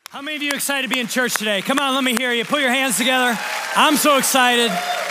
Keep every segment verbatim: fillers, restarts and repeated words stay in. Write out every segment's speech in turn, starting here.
How many of you are excited to be in church today? Come on, let me hear you. Put your hands together. I'm so excited.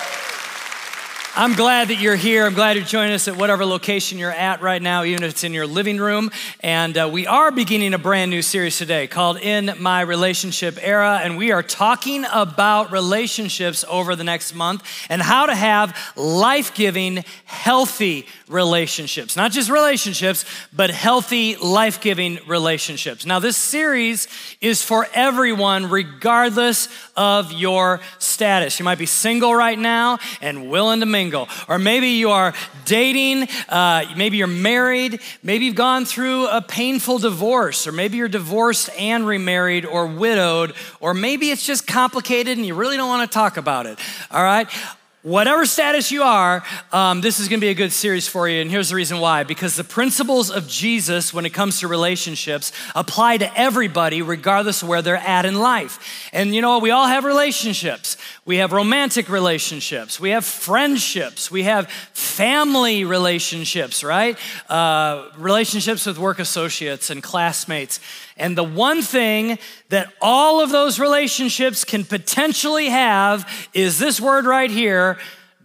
I'm glad that you're here. I'm glad you're joining us at whatever location you're at right now, even if it's in your living room. And uh, we are beginning a brand new series today called In My Relationship Era. And we are talking about relationships over the next month and how to have life-giving, healthy relationships. Not just relationships, but healthy, life-giving relationships. Now, this series is for everyone, regardless of your status. You might be single right now and willing to mingle. Or maybe you are dating, uh, maybe you're married, maybe you've gone through a painful divorce, or maybe you're divorced and remarried or widowed, or maybe it's just complicated and you really don't want to talk about it, all right? Whatever status you are, um, this is gonna be a good series for you, and here's the reason why. Because the principles of Jesus when it comes to relationships apply to everybody regardless of where they're at in life. And you know, we all have relationships. We have romantic relationships, we have friendships, we have family relationships, right? Uh, relationships with work associates and classmates. And the one thing that all of those relationships can potentially have is this word right here,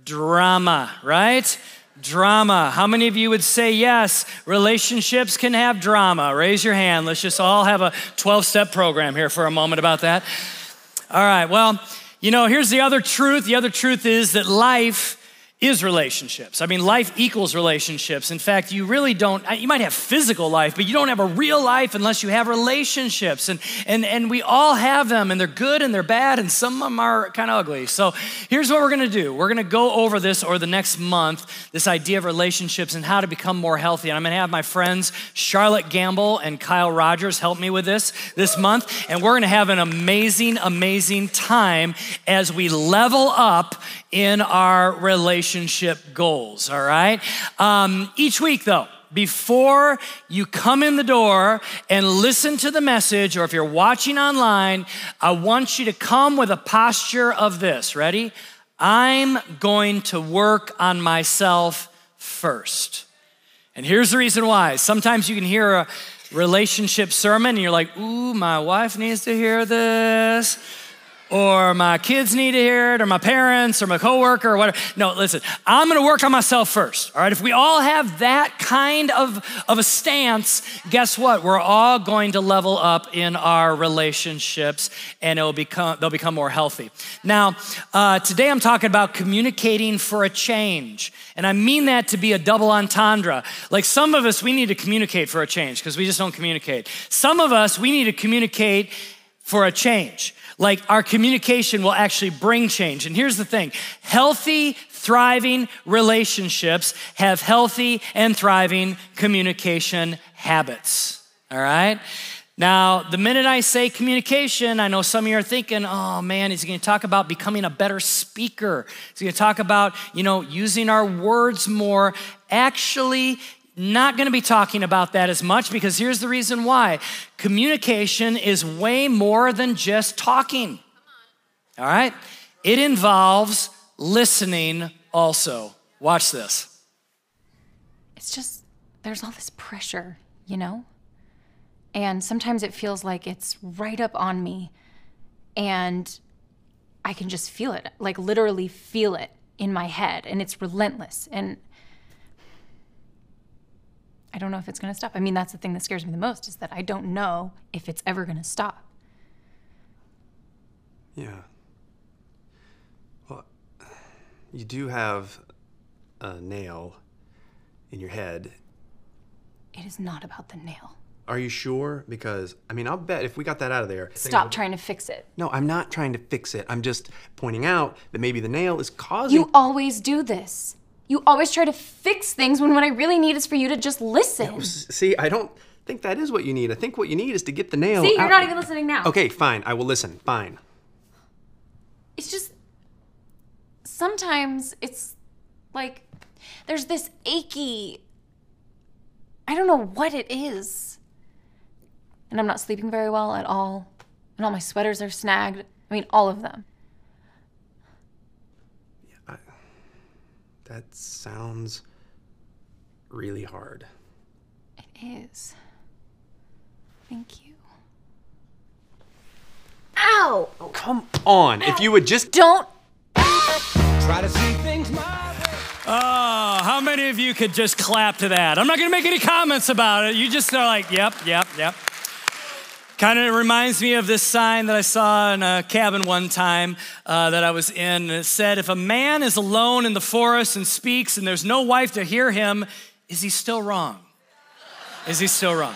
drama, right? Drama. How many of you would say yes, relationships can have drama? Raise your hand. Let's just all have a twelve-step program here for a moment about that. All right, well, you know, here's the other truth. The other truth is that life is relationships. I mean, life equals relationships. In fact, you really don't, you might have physical life, but you don't have a real life unless you have relationships. And and and we all have them, and they're good and they're bad, and some of them are kind of ugly. So here's what we're gonna do. We're gonna go over this over the next month, this idea of relationships and how to become more healthy. And I'm gonna have my friends Charlotte Gamble and Kyle Rogers help me with this this month. And we're gonna have an amazing, amazing time as we level up in our relationship goals, all right? Um, each week, though, before you come in the door and listen to the message, or if you're watching online, I want you to come with a posture of this. Ready? I'm going to work on myself first. And here's the reason why. Sometimes you can hear a relationship sermon and you're like, ooh, my wife needs to hear this. Or my kids need to hear it, or my parents, or my coworker, or whatever. No, listen, I'm gonna work on myself first, all right? If we all have that kind of, of a stance, guess what? We're all going to level up in our relationships, and it'll become, they'll become more healthy. Now, uh, today I'm talking about communicating for a change, and I mean that to be a double entendre. Like some of us, we need to communicate for a change, because we just don't communicate. Some of us, we need to communicate for a change. Like our communication will actually bring change. And here's the thing, healthy, thriving relationships have healthy and thriving communication habits, all right? Now, the minute I say communication, I know some of you are thinking, oh man, he's gonna talk about becoming a better speaker. He's gonna talk about, you know, using our words more. Actually, not gonna be talking about that as much, because here's the reason why. Communication is way more than just talking, all right? It involves listening also. Watch this. It's just, there's all this pressure, you know? And sometimes it feels like it's right up on me, and I can just feel it, like literally feel it in my head, and it's relentless. And I don't know if it's gonna stop. I mean, that's the thing that scares me the most, is that I don't know if it's ever gonna stop. Yeah. Well, you do have a nail in your head. It is not about the nail. Are you sure? Because, I mean, I'll bet if we got that out of there... Stop trying to fix it. No, I'm not trying to fix it. I'm just pointing out that maybe the nail is causing... You always do this. You always try to fix things when what I really need is for you to just listen. Yeah, see, I don't think that is what you need. I think what you need is to get the nail See, you're out. not even listening now. Okay, fine. I will listen. Fine. It's just, sometimes it's like, there's this achy, I don't know what it is. And I'm not sleeping very well at all. And all my sweaters are snagged. I mean, all of them. Yeah, I, that sounds really hard. It is. Thank you. Ow! Come on, if you would just... Don't. Try to see things my way. Oh, how many of you could just clap to that? I'm not gonna make any comments about it. You just are like, yep, yep, yep. Kind of reminds me of this sign that I saw in a cabin one time uh, that I was in. And it said, if a man is alone in the forest and speaks and there's no wife to hear him, is he still wrong? Is he still wrong?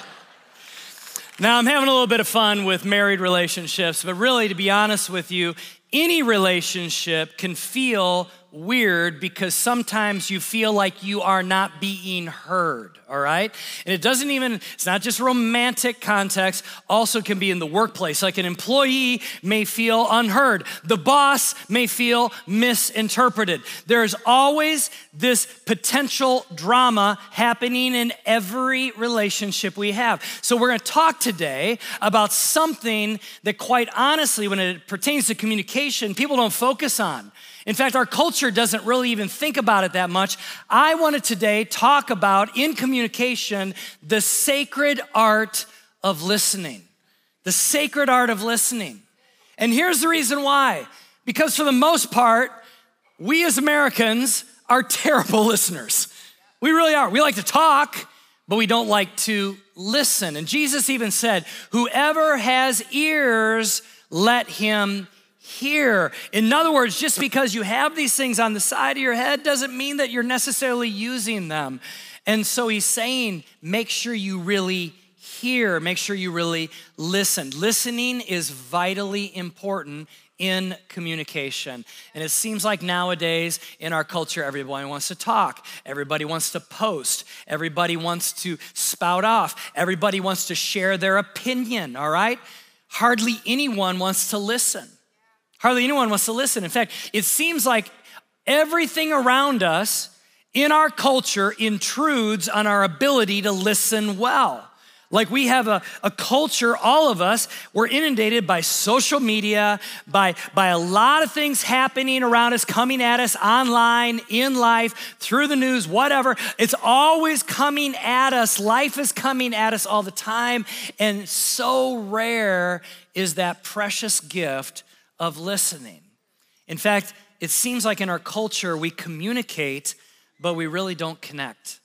Now, I'm having a little bit of fun with married relationships, but really, to be honest with you, any relationship can feel weird because sometimes you feel like you are not being heard, all right? And it doesn't even, it's not just romantic context, also can be in the workplace. Like an employee may feel unheard. The boss may feel misinterpreted. There's always this potential drama happening in every relationship we have. So we're gonna talk today about something that quite honestly, when it pertains to communication, people don't focus on. In fact, our culture doesn't really even think about it that much. I want to today talk about, in communication, the sacred art of listening. The sacred art of listening. And here's the reason why. Because for the most part, we as Americans are terrible listeners. We really are. We like to talk, but we don't like to listen. And Jesus even said, whoever has ears, let him hear. In other words, just because you have these things on the side of your head doesn't mean that you're necessarily using them. And so he's saying, make sure you really hear, make sure you really listen. Listening is vitally important in communication. And it seems like nowadays in our culture, everybody wants to talk. Everybody wants to post. Everybody wants to spout off. Everybody wants to share their opinion, all right? Hardly anyone wants to listen. Hardly anyone wants to listen. In fact, it seems like everything around us in our culture intrudes on our ability to listen well. Like we have a, a culture, all of us, we're inundated by social media, by, by a lot of things happening around us, coming at us online, in life, through the news, whatever. It's always coming at us. Life is coming at us all the time. And so rare is that precious gift of listening. In fact, it seems like in our culture, we communicate, but we really don't connect.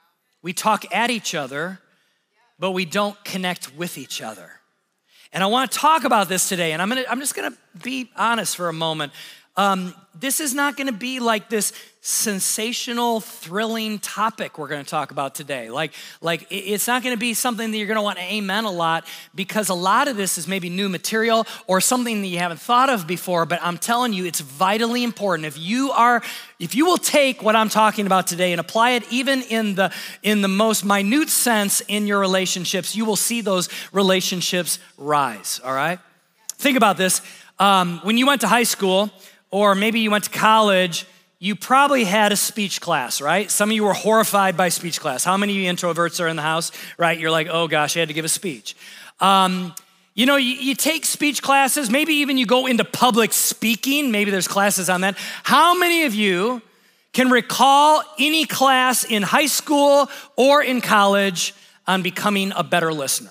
We talk at each other, but we don't connect with each other. And I want to talk about this today, and I'm gonna, I'm just gonna be honest for a moment. Um, this is not gonna be like this sensational, thrilling topic we're gonna talk about today. Like, like it's not gonna be something that you're gonna want to amen a lot, because a lot of this is maybe new material or something that you haven't thought of before, but I'm telling you, it's vitally important. If you are, if you will take what I'm talking about today and apply it even in the, in the most minute sense in your relationships, you will see those relationships rise, all right? Think about this. Um, when you went to high school, or maybe you went to college, you probably had a speech class, right? Some of you were horrified by speech class. How many of you introverts are in the house, right? You're like, oh gosh, I had to give a speech. Um, you know, you, you take speech classes, maybe even you go into public speaking, maybe there's classes on that. How many of you can recall any class in high school or in college on becoming a better listener?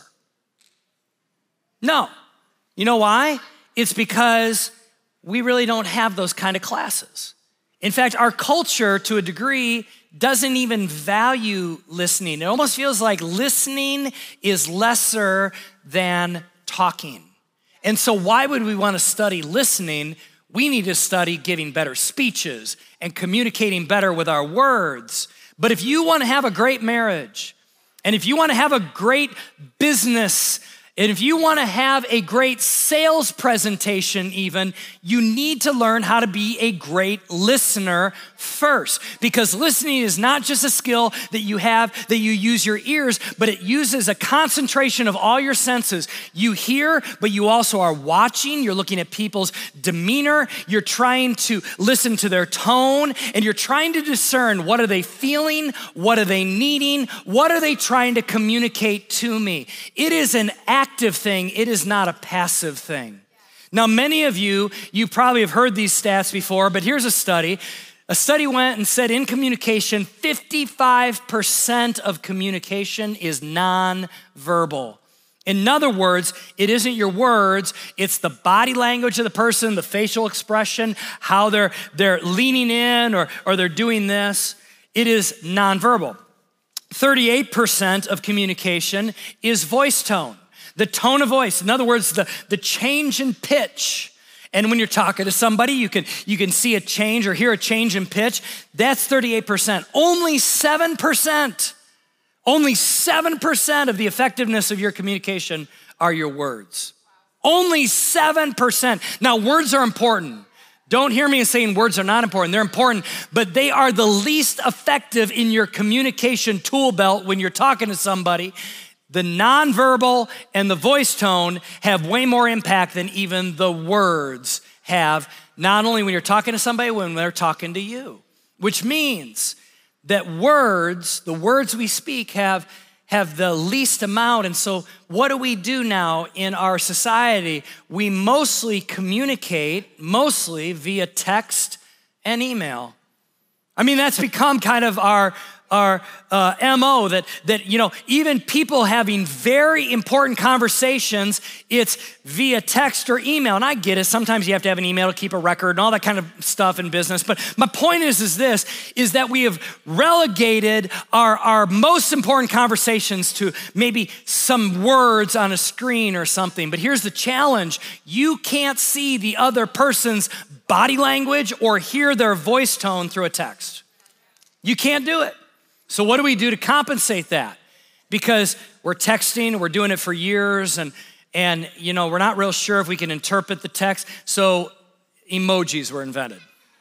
No. You know why? It's because we really don't have those kind of classes. In fact, our culture, to a degree, doesn't even value listening. It almost feels like listening is lesser than talking. And so why would we want to study listening? We need to study giving better speeches and communicating better with our words. But if you want to have a great marriage, and if you want to have a great business, and if you want to have a great sales presentation even, you need to learn how to be a great listener first. Because listening is not just a skill that you have, that you use your ears, but it uses a concentration of all your senses. You hear, but you also are watching. You're looking at people's demeanor. You're trying to listen to their tone, and you're trying to discern, what are they feeling? What are they needing? What are they trying to communicate to me? It is an act active thing. It is not a passive thing. Now, many of you, you probably have heard these stats before, but here's a study. A study went and said in communication, fifty-five percent of communication is nonverbal. In other words, it isn't your words, it's the body language of the person, the facial expression, how they're, they're leaning in or, or they're doing this. It is nonverbal. thirty-eight percent of communication is voice tone, the tone of voice. In other words, the, the change in pitch. And when you're talking to somebody, you can, you can see a change or hear a change in pitch. That's thirty-eight percent. Only seven percent, only seven percent of the effectiveness of your communication are your words. Only seven percent. Now, words are important. Don't hear me saying words are not important. They're important, but they are the least effective in your communication tool belt when you're talking to somebody. The nonverbal and the voice tone have way more impact than even the words have, not only when you're talking to somebody, when they're talking to you, which means that words, the words we speak have, have the least amount. And so what do we do now in our society? We mostly communicate, mostly via text and email. I mean, that's become kind of our our uh, M O, that, that, you know, even people having very important conversations, it's via text or email. And I get it, sometimes you have to have an email to keep a record and all that kind of stuff in business. But my point is, is this, is that we have relegated our, our most important conversations to maybe some words on a screen or something. But here's the challenge. You can't see the other person's body language or hear their voice tone through a text. You can't do it. So what do we do to compensate that? Because we're texting, we're doing it for years, and, and you know, we're not real sure if we can interpret the text, so emojis were invented.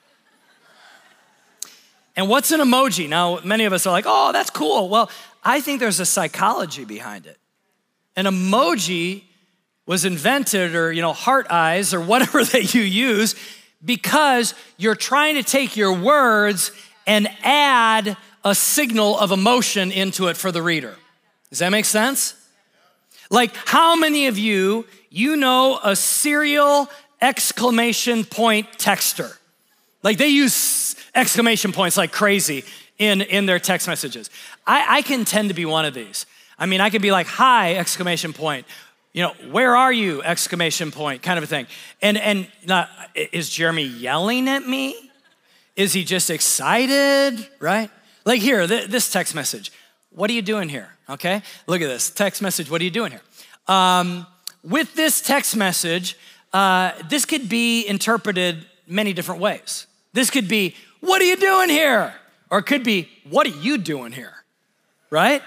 And what's an emoji? Now, many of us are like, oh, that's cool. Well, I think there's a psychology behind it. An emoji was invented, or, you know, heart eyes, or whatever that you use, because you're trying to take your words and add a signal of emotion into it for the reader. Does that make sense? Like, how many of you, you know a serial exclamation point texter? Like, they use exclamation points like crazy in, in their text messages. I, I can tend to be one of these. I mean, I could be like, hi, exclamation point. You know, where are you, exclamation point, kind of a thing. And, and not, is Jeremy yelling at me? Is he just excited, right? Like here, th- this text message. What are you doing here, okay? Look at this text message. What are you doing here? Um, with this text message, uh, this could be interpreted many different ways. This could be, what are you doing here? Or it could be, what are you doing here, right?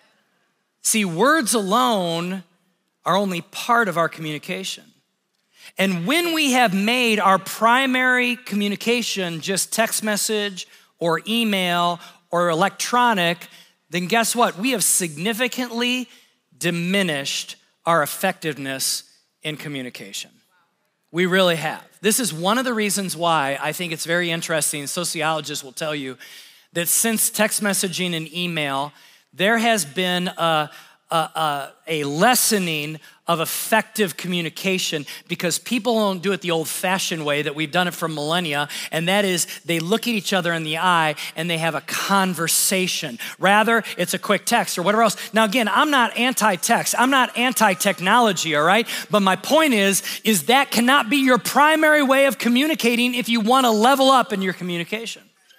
See, words alone are only part of our communication. And when we have made our primary communication just text message or email or electronic, then guess what? We have significantly diminished our effectiveness in communication. We really have. This is one of the reasons why I think it's very interesting. Sociologists will tell you that since text messaging and email, there has been a, a, a, a lessening of effective communication because people don't do it the old-fashioned way that we've done it for millennia, and that is they look at each other in the eye and they have a conversation. Rather, it's a quick text or whatever else. Now again, I'm not anti-text, I'm not anti-technology, all right? But my point is, is that cannot be your primary way of communicating if you want to level up in your communication.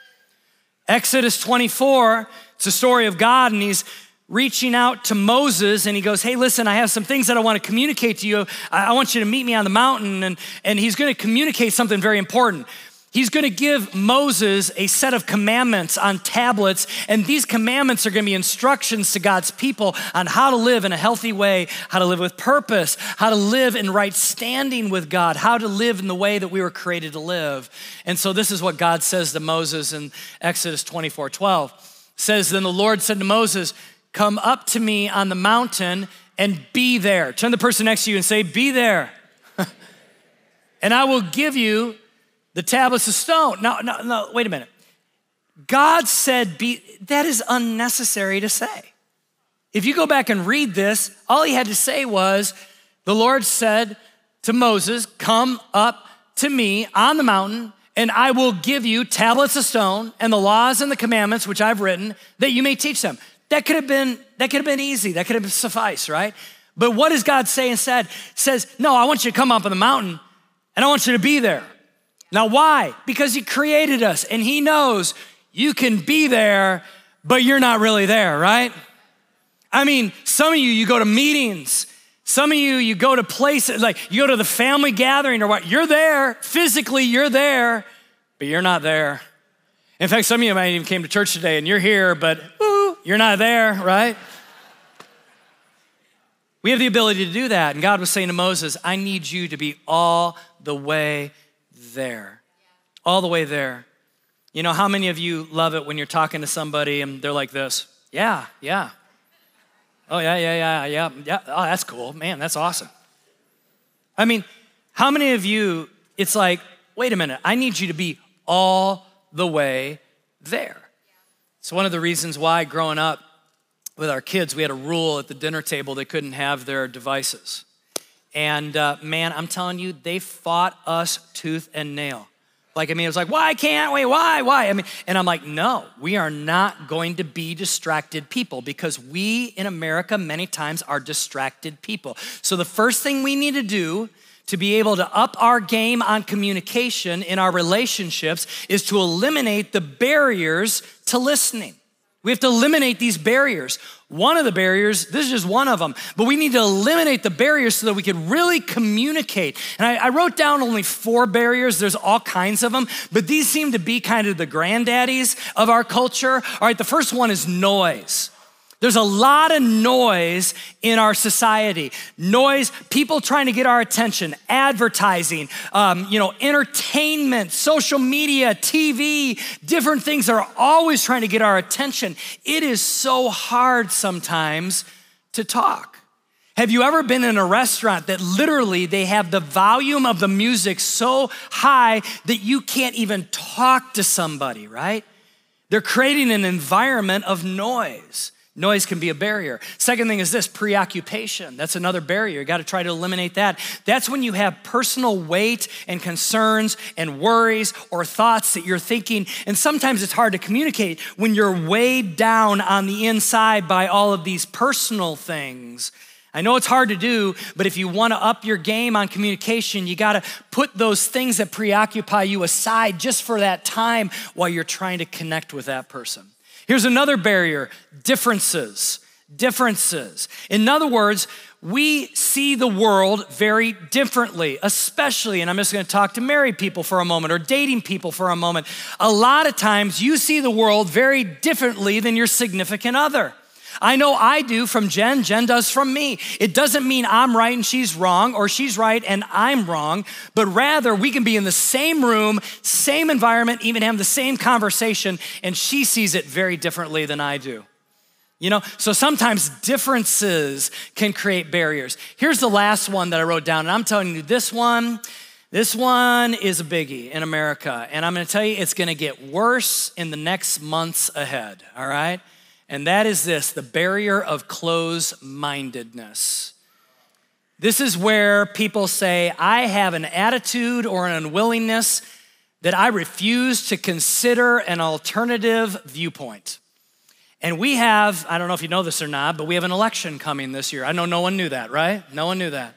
Exodus twenty-four, it's a story of God, and he's reaching out to Moses, and he goes, hey, listen, I have some things that I want to communicate to you. I want you to meet me on the mountain, and, and he's going to communicate something very important. He's going to give Moses a set of commandments on tablets, and these commandments are going to be instructions to God's people on how to live in a healthy way, how to live with purpose, how to live in right standing with God, how to live in the way that we were created to live. And so this is what God says to Moses in Exodus twenty-four twelve. It says, then the Lord said to Moses, come up to me on the mountain and be there. Turn the person next to you and say, be there. And I will give you the tablets of stone. No, no, no, wait a minute. God said, be, that is unnecessary to say. If you go back and read this, all he had to say was, the Lord said to Moses, come up to me on the mountain, and I will give you tablets of stone and the laws and the commandments which I've written that you may teach them. That could have been, that could have been easy. That could have sufficed, right? But what does God say instead? Says, no, I want you to come up on the mountain and I want you to be there. Now, why? Because he created us and he knows you can be there, but you're not really there, right? I mean, some of you, you go to meetings. Some of you, you go to places, like you go to the family gathering or what. You're there, physically you're there, but you're not there. In fact, some of you might even came to church today and you're here, but ooh, you're not there, right? We have the ability to do that. And God was saying to Moses, I need you to be all the way there. All the way there. You know, how many of you love it when you're talking to somebody and they're like this? Yeah, yeah. Oh, yeah, yeah, yeah, yeah, yeah. Oh, that's cool. Man, that's awesome. I mean, how many of you, it's like, wait a minute, I need you to be all the way there. It's one of the reasons why growing up, with our kids, we had a rule at the dinner table, they couldn't have their devices. And uh, man, I'm telling you, they fought us tooth and nail. Like, I mean, it was like, why can't we, why, why? I mean, and I'm like, no, we are not going to be distracted people because we in America many times are distracted people. So the first thing we need to do to be able to up our game on communication in our relationships is to eliminate the barriers to listening. We have to eliminate these barriers. One of the barriers, this is just one of them, but we need to eliminate the barriers so that we can really communicate. And I, I wrote down only four barriers. There's all kinds of them, but these seem to be kind of the granddaddies of our culture. All right, the first one is noise. There's a lot of noise in our society. Noise, people trying to get our attention, advertising, um, you know, entertainment, social media, T V, different things are always trying to get our attention. It is so hard sometimes to talk. Have you ever been in a restaurant that literally they have the volume of the music so high that you can't even talk to somebody, right? They're creating an environment of noise. Noise can be a barrier. Second thing is this, preoccupation. That's another barrier. You got to try to eliminate that. That's when you have personal weight and concerns and worries or thoughts that you're thinking. And sometimes it's hard to communicate when you're weighed down on the inside by all of these personal things. I know it's hard to do, but if you want to up your game on communication, you got to put those things that preoccupy you aside just for that time while you're trying to connect with that person. Here's another barrier, differences, differences. In other words, we see the world very differently, especially, and I'm just gonna talk to married people for a moment or dating people for a moment. A lot of times you see the world very differently than your significant other. I know I do from Jen, Jen does from me. It doesn't mean I'm right and she's wrong or she's right and I'm wrong, but rather we can be in the same room, same environment, even have the same conversation, and she sees it very differently than I do. You know, so sometimes differences can create barriers. Here's the last one that I wrote down, and I'm telling you this one, this one is a biggie in America, and I'm gonna tell you it's gonna get worse in the next months ahead, all right? And that is this, the barrier of close-mindedness. This is where people say, I have an attitude or an unwillingness that I refuse to consider an alternative viewpoint. And we have, I don't know if you know this or not, but we have an election coming this year. I know no one knew that, right? No one knew that.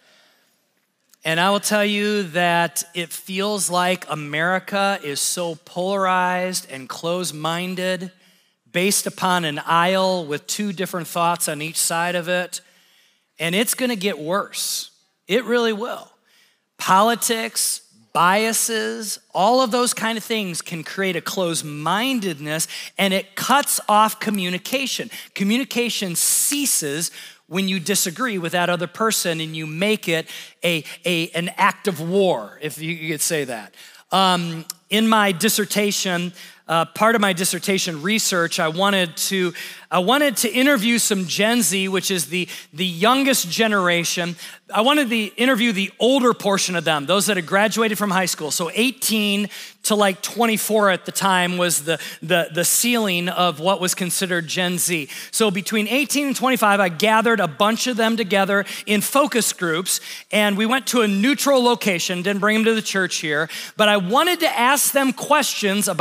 And I will tell you that it feels like America is so polarized and close-minded based upon an aisle with two different thoughts on each side of it. And it's gonna get worse. It really will. Politics, biases, all of those kind of things can create a closed-mindedness, and it cuts off communication. Communication ceases when you disagree with that other person and you make it a, a, an act of war, if you could say that. Um, in my dissertation, Uh, part of my dissertation research, I wanted to I wanted to interview some Gen Z, which is the, the youngest generation. I wanted to interview the older portion of them, those that had graduated from high school. So eighteen to like twenty-four at the time was the, the, the ceiling of what was considered Gen Z. So between eighteen and twenty-five, I gathered a bunch of them together in focus groups, and we went to a neutral location, didn't bring them to the church here, but I wanted to ask them questions about faith,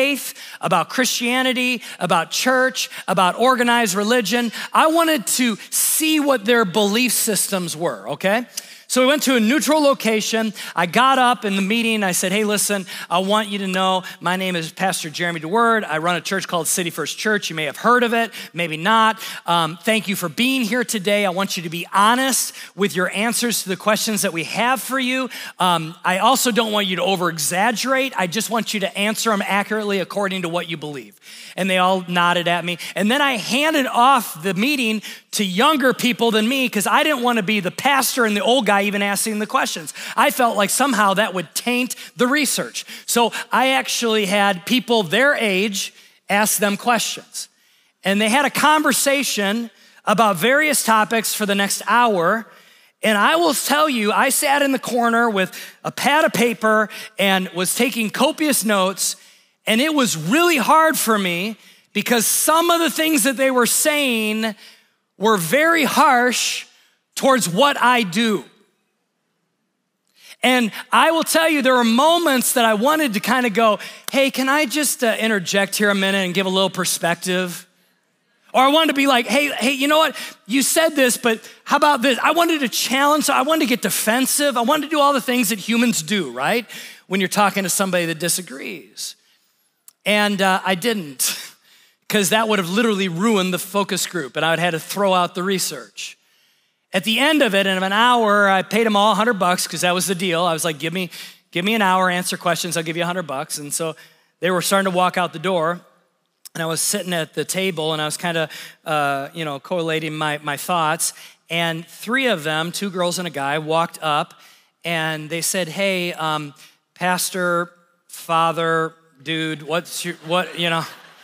faith, about Christianity, about church, about organized religion. I wanted to see what their belief systems were, okay? So we went to a neutral location. I got up in the meeting. I said, hey, listen, I want you to know my name is Pastor Jeremy DeWord. I run a church called City First Church. You may have heard of it, maybe not. Um, thank you for being here today. I want you to be honest with your answers to the questions that we have for you. Um, I also don't want you to over-exaggerate. I just want you to answer them accurately according to what you believe. And they all nodded at me. And then I handed off the meeting to younger people than me because I didn't want to be the pastor and the old guy even asking the questions. I felt like somehow that would taint the research. So I actually had people their age ask them questions. And they had a conversation about various topics for the next hour. And I will tell you, I sat in the corner with a pad of paper and was taking copious notes. And it was really hard for me because some of the things that they were saying were very harsh towards what I do. And I will tell you, there were moments that I wanted to kind of go, hey, can I just uh, interject here a minute and give a little perspective? Or I wanted to be like, hey, hey, you know what? You said this, but how about this? I wanted to challenge, I wanted to get defensive. I wanted to do all the things that humans do, right? When you're talking to somebody that disagrees. And uh, I didn't, because that would have literally ruined the focus group and I would have had to throw out the research. At the end of it, in an hour, I paid them all a hundred bucks because that was the deal. I was like, give me, give me an hour, answer questions, I'll give you a hundred bucks. And so they were starting to walk out the door and I was sitting at the table and I was kind of, uh, you know, collating my, my thoughts. And three of them, two girls and a guy, walked up and they said, hey, um, pastor, father, dude, what's your, what, you know?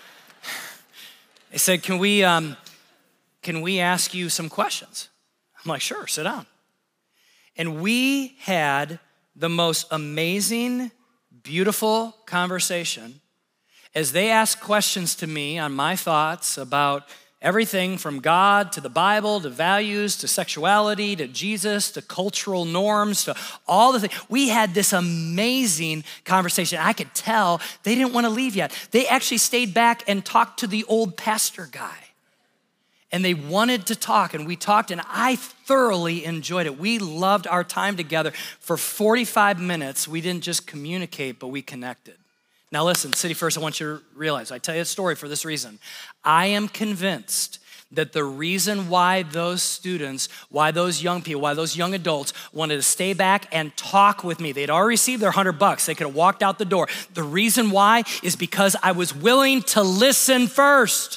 They said, can we, um, can we ask you some questions? I'm like, sure, sit down. And we had the most amazing, beautiful conversation as they asked questions to me on my thoughts about everything from God to the Bible, to values, to sexuality, to Jesus, to cultural norms, to all the things. We had this amazing conversation. I could tell they didn't want to leave yet. They actually stayed back and talked to the old pastor guy. And they wanted to talk, and we talked, and I thoroughly enjoyed it. We loved our time together. For forty-five minutes, we didn't just communicate, but we connected. Now listen, City First, I want you to realize, I tell you a story for this reason. I am convinced that the reason why those students, why those young people, why those young adults wanted to stay back and talk with me, they'd already received their hundred bucks, they could have walked out the door. The reason why is because I was willing to listen first.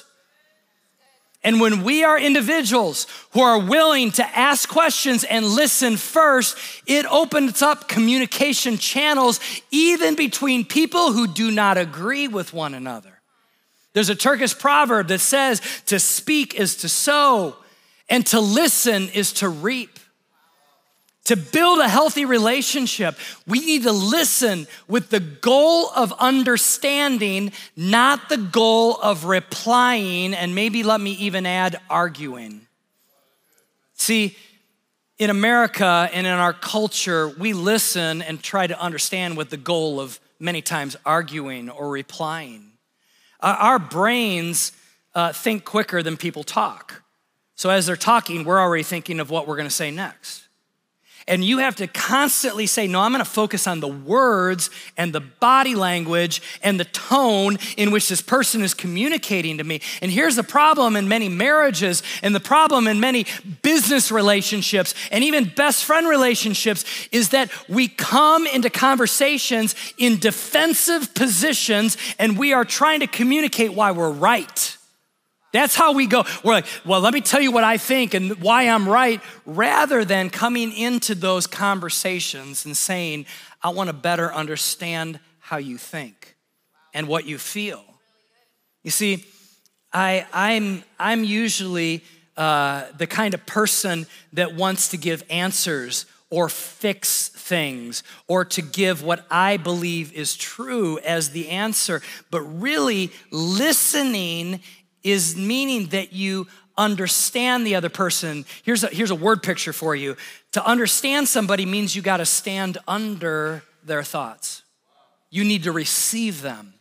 And when we are individuals who are willing to ask questions and listen first, it opens up communication channels even between people who do not agree with one another. There's a Turkish proverb that says to speak is to sow and to listen is to reap. To build a healthy relationship, we need to listen with the goal of understanding, not the goal of replying, and maybe let me even add arguing. See, in America and in our culture, we listen and try to understand with the goal of many times arguing or replying. Our brains uh, think quicker than people talk. So as they're talking, we're already thinking of what we're gonna say next. And you have to constantly say, no, I'm gonna focus on the words and the body language and the tone in which this person is communicating to me. And here's the problem in many marriages and the problem in many business relationships and even best friend relationships is that we come into conversations in defensive positions and we are trying to communicate why we're right. That's how we go. We're like, well, let me tell you what I think and why I'm right, rather than coming into those conversations and saying, I want to better understand how you think and what you feel. You see, I, I'm, I'm usually uh, the kind of person that wants to give answers or fix things or to give what I believe is true as the answer, but really listening is meaning that you understand the other person. Here's a, here's a word picture for you. To understand somebody means you gotta stand under their thoughts. You need to receive them.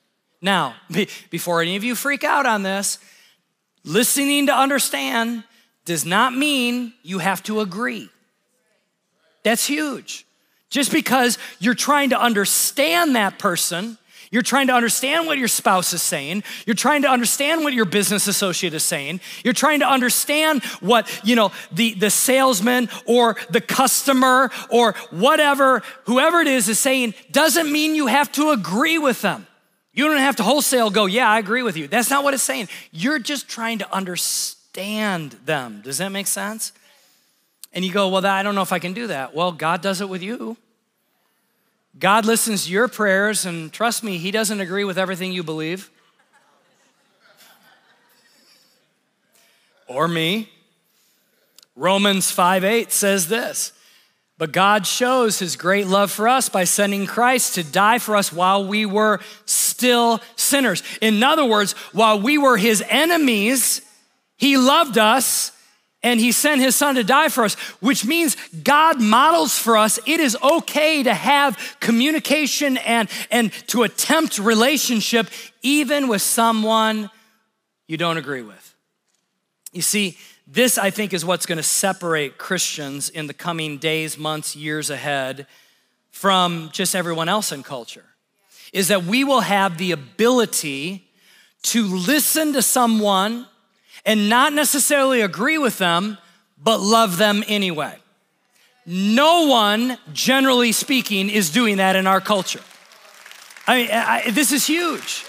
Now, be, before any of you freak out on this, listening to understand does not mean you have to agree. That's huge. Just because you're trying to understand that person, you're trying to understand what your spouse is saying, you're trying to understand what your business associate is saying, you're trying to understand what, you know, the, the salesman or the customer or whatever, whoever it is is saying, doesn't mean you have to agree with them. You don't have to wholesale go, yeah, I agree with you. That's not what it's saying. You're just trying to understand them. Does that make sense? And you go, well, I don't know if I can do that. Well, God does it with you. God listens to your prayers, and trust me, he doesn't agree with everything you believe. Or me. Romans five eight says this, but God shows his great love for us by sending Christ to die for us while we were still sinners. In other words, while we were his enemies, he loved us and he sent his son to die for us, which means God models for us it is okay to have communication and, and to attempt relationship even with someone you don't agree with. You see, this, I think, is what's gonna separate Christians in the coming days, months, years ahead from just everyone else in culture, is that we will have the ability to listen to someone and not necessarily agree with them, but love them anyway. No one, generally speaking, is doing that in our culture. I mean, I, this is huge.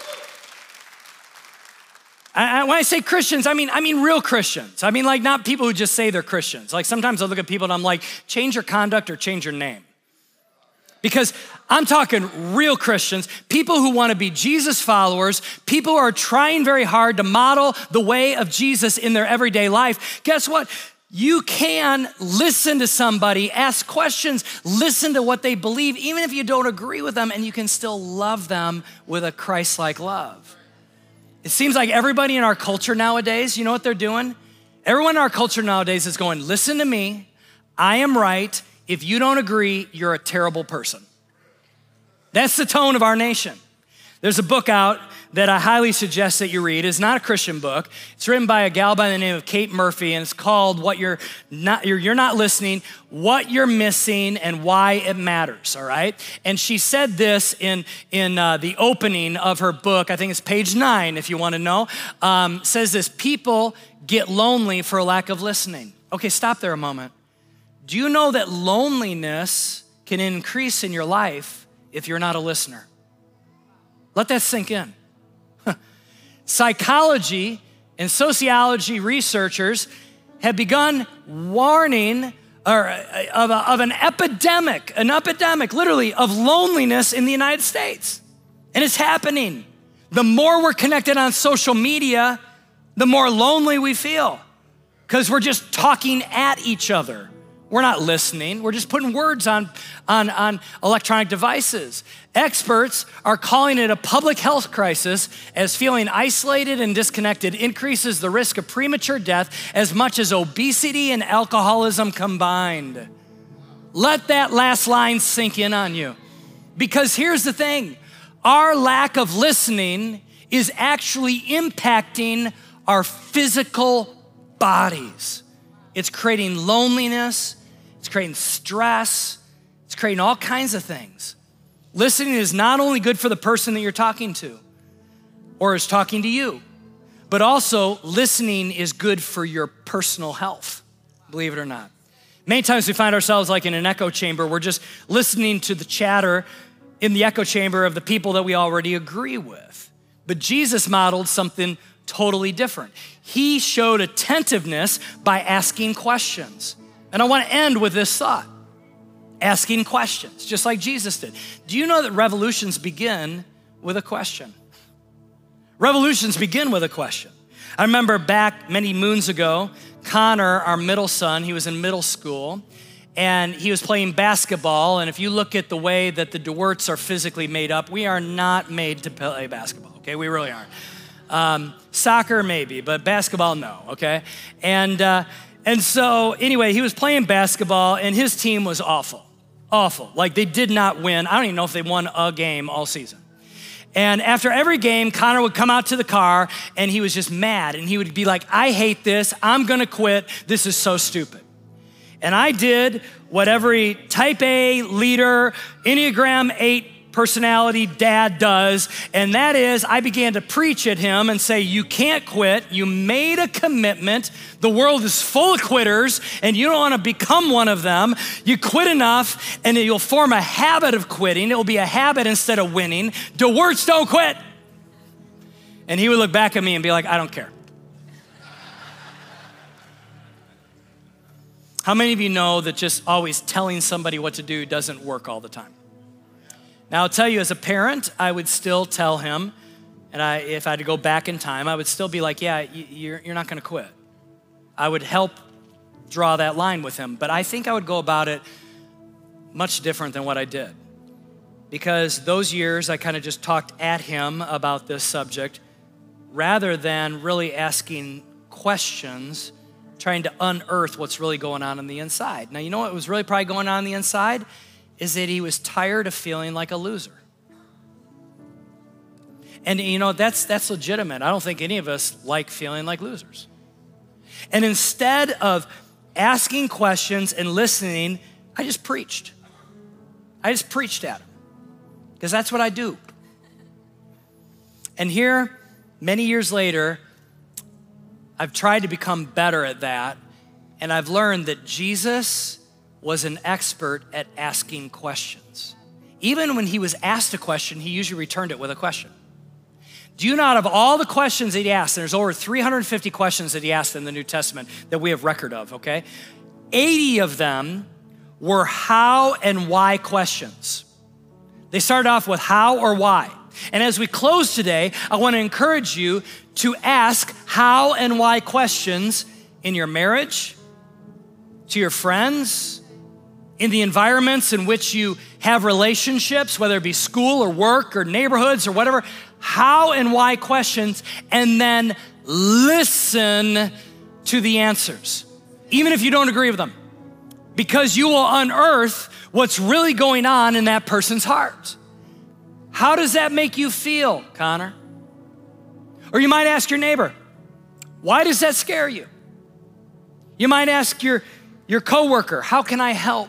I, I, when I say Christians, I mean I mean real Christians. I mean like not people who just say they're Christians. Like sometimes I look at people and I'm like, change your conduct or change your name. Because I'm talking real Christians, people who want to be Jesus followers, people who are trying very hard to model the way of Jesus in their everyday life. Guess what? You can listen to somebody, ask questions, listen to what they believe, even if you don't agree with them, and you can still love them with a Christ-like love. It seems like everybody in our culture nowadays, you know what they're doing? Everyone in our culture nowadays is going, listen to me, I am right. If you don't agree, you're a terrible person. That's the tone of our nation. There's a book out that I highly suggest that you read. It's not a Christian book. It's written by a gal by the name of Kate Murphy, and it's called What You're Not, You're, You're Not Listening, What You're Missing, and Why It Matters, all right? And she said this in, in uh, the opening of her book. I think it's page nine, if you want to know. Um, says this, people get lonely for a lack of listening. Okay, stop there a moment. Do you know that loneliness can increase in your life if you're not a listener? Let that sink in. Psychology and sociology researchers have begun warning or, uh, of, a, of an epidemic, an epidemic literally of loneliness in the United States. And it's happening. The more we're connected on social media, the more lonely we feel because we're just talking at each other. We're not listening. We're just putting words on, on, on electronic devices. Experts are calling it a public health crisis as feeling isolated and disconnected increases the risk of premature death as much as obesity and alcoholism combined. Let that last line sink in on you. Because here's the thing, our lack of listening is actually impacting our physical bodies. It's creating loneliness, it's creating stress, it's creating all kinds of things. Listening is not only good for the person that you're talking to or is talking to you, but also listening is good for your personal health, believe it or not. Many times we find ourselves like in an echo chamber. We're just listening to the chatter in the echo chamber of the people that we already agree with. But Jesus modeled something totally different. He showed attentiveness by asking questions. And I want to end with this thought, asking questions, just like Jesus did. Do you know that revolutions begin with a question? Revolutions begin with a question. I remember back many moons ago, Connor, our middle son, he was in middle school, and he was playing basketball. And if you look at the way that the DeWerts are physically made up, we are not made to play basketball, okay? We really aren't. Um, soccer maybe, but basketball no, okay? And uh, and so anyway, he was playing basketball and his team was awful, awful. Like they did not win. I don't even know if they won a game all season. And after every game, Connor would come out to the car and he was just mad. And he would be like, I hate this. I'm gonna quit. This is so stupid. And I did what every type A leader, Enneagram eight personality dad does. And that is, I began to preach at him and say, you can't quit. You made a commitment. The world is full of quitters and you don't wanna become one of them. You quit enough and you'll form a habit of quitting. It will be a habit instead of winning. DeWertz don't quit. And he would look back at me and be like, I don't care. How many of you know that just always telling somebody what to do doesn't work all the time? Now, I'll tell you, as a parent, I would still tell him, and I, if I had to go back in time, I would still be like, yeah, you're, you're not gonna quit. I would help draw that line with him, but I think I would go about it much different than what I did. Because those years, I kind of just talked at him about this subject rather than really asking questions, trying to unearth what's really going on on the inside. Now, you know what was really probably going on on the inside? Is that he was tired of feeling like a loser. And you know, that's that's legitimate. I don't think any of us like feeling like losers. And instead of asking questions and listening, I just preached. I just preached at him, because that's what I do. And here, many years later, I've tried to become better at that, and I've learned that Jesus was an expert at asking questions. Even when he was asked a question, he usually returned it with a question. Do you know, out of all the questions that he asked, and there's over three hundred fifty questions that he asked in the New Testament that we have record of, okay? eighty of them were how and why questions. They started off with how or why. And as we close today, I wanna encourage you to ask how and why questions in your marriage, to your friends, in the environments in which you have relationships, whether it be school or work or neighborhoods or whatever, how and why questions, and then listen to the answers, even if you don't agree with them, because you will unearth what's really going on in that person's heart. How does that make you feel, Connor? Or you might ask your neighbor, why does that scare you? You might ask your, your coworker, how can I help?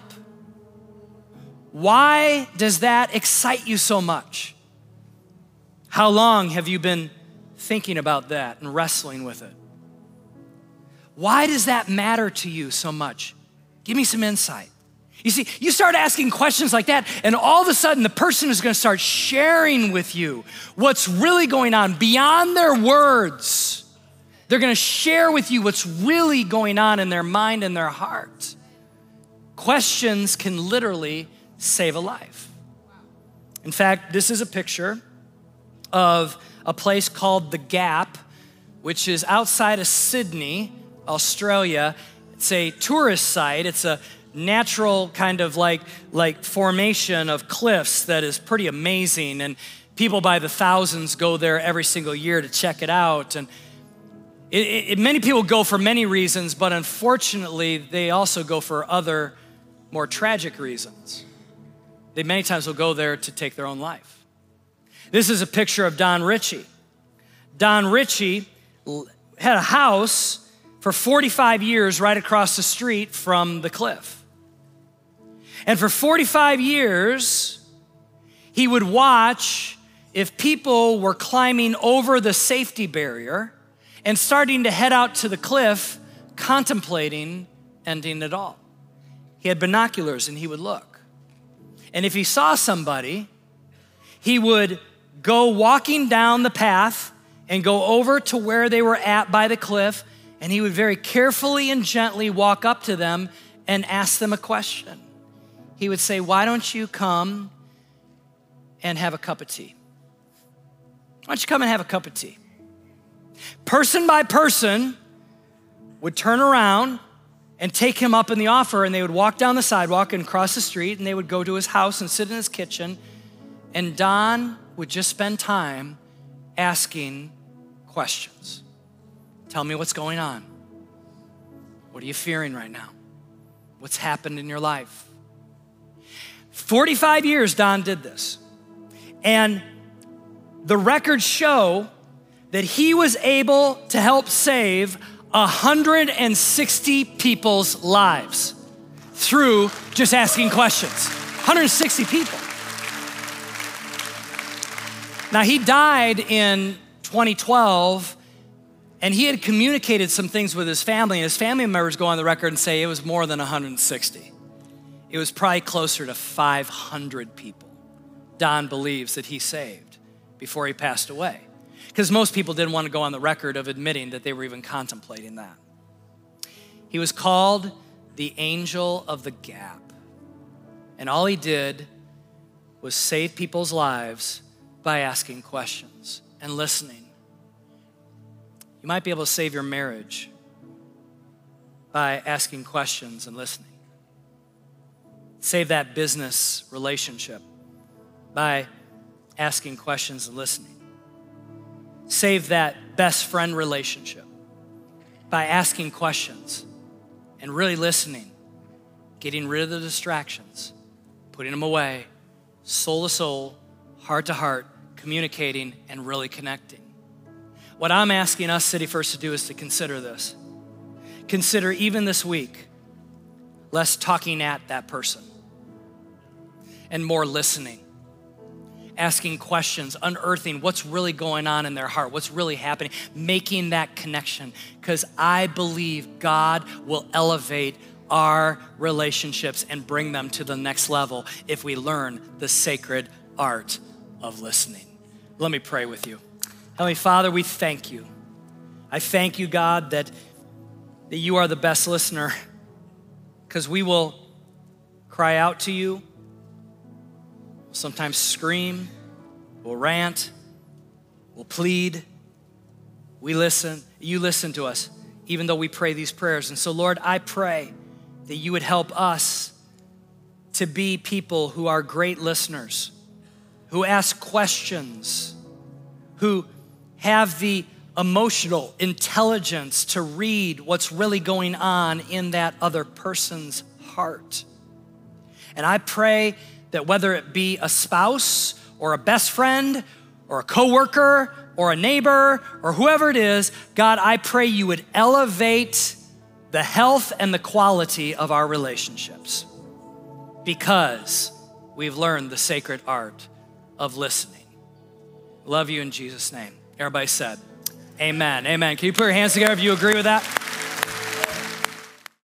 Why does that excite you so much? How long have you been thinking about that and wrestling with it? Why does that matter to you so much? Give me some insight. You see, you start asking questions like that, and all of a sudden the person is gonna start sharing with you what's really going on beyond their words. They're gonna share with you what's really going on in their mind and their heart. Questions can literally save a life. In fact, this is a picture of a place called The Gap, which is outside of Sydney, Australia. It's a tourist site. It's a natural kind of like, like formation of cliffs that is pretty amazing. And people by the thousands go there every single year to check it out. And it, it, many people go for many reasons, but unfortunately, they also go for other more tragic reasons. They many times will go there to take their own life. This is a picture of Don Ritchie. Don Ritchie had a house for forty-five years right across the street from the cliff. And for forty-five years, he would watch if people were climbing over the safety barrier and starting to head out to the cliff, contemplating ending it all. He had binoculars and he would look. And if he saw somebody, he would go walking down the path and go over to where they were at by the cliff, and he would very carefully and gently walk up to them and ask them a question. He would say, why don't you come and have a cup of tea? Why don't you come and have a cup of tea? Person by person would turn around and take him up in the offer, and they would walk down the sidewalk and cross the street, and they would go to his house and sit in his kitchen, and Don would just spend time asking questions. Tell me what's going on. What are you fearing right now? What's happened in your life? forty-five years Don did this. And the records show that he was able to help save one hundred sixty people's lives through just asking questions. one hundred sixty people. Now, he died in twenty twelve, and he had communicated some things with his family, and his family members go on the record and say it was more than one hundred sixty. It was probably closer to five hundred people Don believes that he saved before he passed away. Because most people didn't want to go on the record of admitting that they were even contemplating that. He was called the Angel of the Gap. And all he did was save people's lives by asking questions and listening. You might be able to save your marriage by asking questions and listening. Save that business relationship by asking questions and listening. Save that best friend relationship by asking questions and really listening, getting rid of the distractions, putting them away, soul to soul, heart to heart, communicating and really connecting. What I'm asking us, City First, to do is to consider this. Consider even this week, less talking at that person and more listening. Asking questions, unearthing what's really going on in their heart, what's really happening, making that connection, because I believe God will elevate our relationships and bring them to the next level if we learn the sacred art of listening. Let me pray with you. Heavenly Father, we thank you. I thank you, God, that, that you are the best listener, because we will cry out to you, sometimes scream, we'll rant, we'll plead. We listen, you listen to us, even though we pray these prayers. And so, Lord, I pray that you would help us to be people who are great listeners, who ask questions, who have the emotional intelligence to read what's really going on in that other person's heart. And I pray that whether it be a spouse or a best friend or a coworker or a neighbor or whoever it is, God, I pray you would elevate the health and the quality of our relationships because we've learned the sacred art of listening. Love you in Jesus' name. Everybody said, amen, amen. Can you put your hands together if you agree with that?